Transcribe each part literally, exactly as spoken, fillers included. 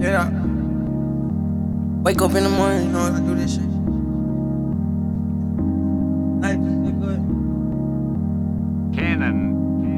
Yeah. Wake up in the morning, you know I do this shit. Life is good. Cannon.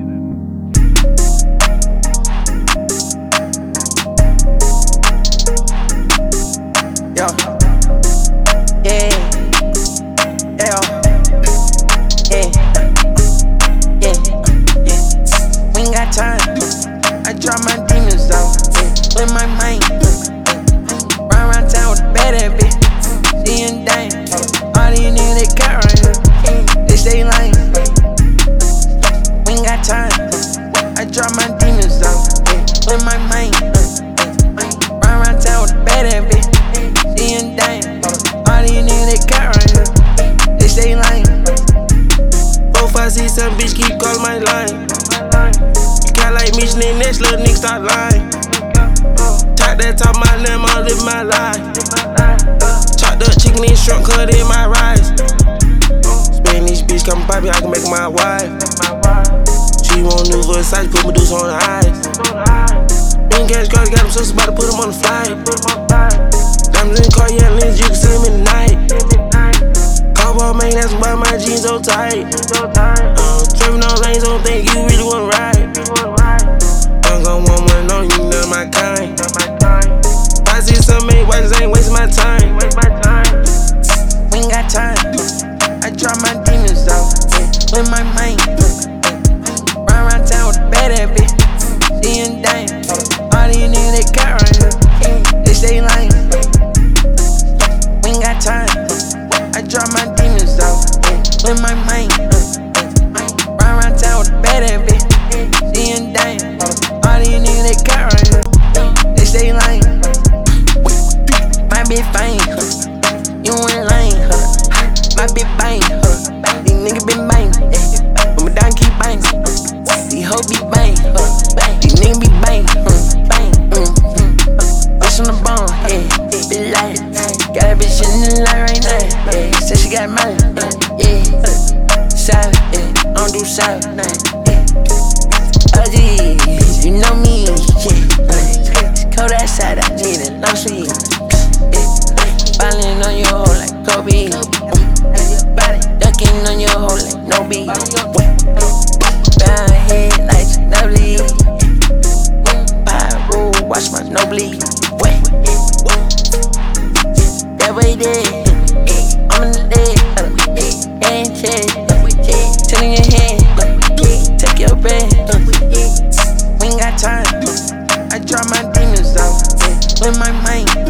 Yeah. Yeah. Yeah. Yeah. Yeah. Yeah. We ain't got time. I drop my demons out. With my mind. Run around town with a badass bitch. She and dang. All these niggas they got right here. They stay lying. We ain't got time. I drop my demons out. With my mind. Run around town with a badass bitch. She and dang. All these niggas they got right here. They stay lying. Four, five, six, seven, bitch keep calling my line. You can't like me, snake next little nigga start lying. Talk that talk my name, I'll live my life. Chopped up chicken and shrimp cut in my rice. Spanish bitch come poppin', I can make my wife. She want new Versace, put Medusa on the eyes. Been cash cards, got them sisters, about to put them on the flight. Diamonds in the car, yeah, lenses, you can see them in the night. Cowboy man, that's why my jeans so tight. Uh, Driving on lanes, don't think you really wanna ride. I'm gon' want one on you, none of my kind. I see some made whites, ain't wasting my time. We ain't got time. I drop my demons out with my mind. Run around town with a badass bitch. She and dang. All these niggas they got right here. They stay lying. We ain't got time. I drop my demons out with my mind. Run around town with a badass bitch. She and dang. All these niggas they got right here. They stay lying. My bitch fine, huh? You ain't lying, huh? My bitch bang, huh? These niggas been bang, eh? But my down keep bang. These hoes be bang, huh? These niggas be bang, huh? Bang, mm, mm. Bitch on the bone, yeah. Bitch light. Got a bitch in the line right now, yeah. Said she got money, yeah. Savage, yeah. I don't do savage, yeah. Ugly, you know me, yeah. Cold outside, I need a long sleeve. Falling on your hoe like Kobe. Ducking on your hoe like no beat. Bound head like Ginobili. Pyro, watch my no bleed. That way there, I'm in the dead. Hand check, turn in your hand, take your breath. We ain't got time. I drop my demons out with my mind.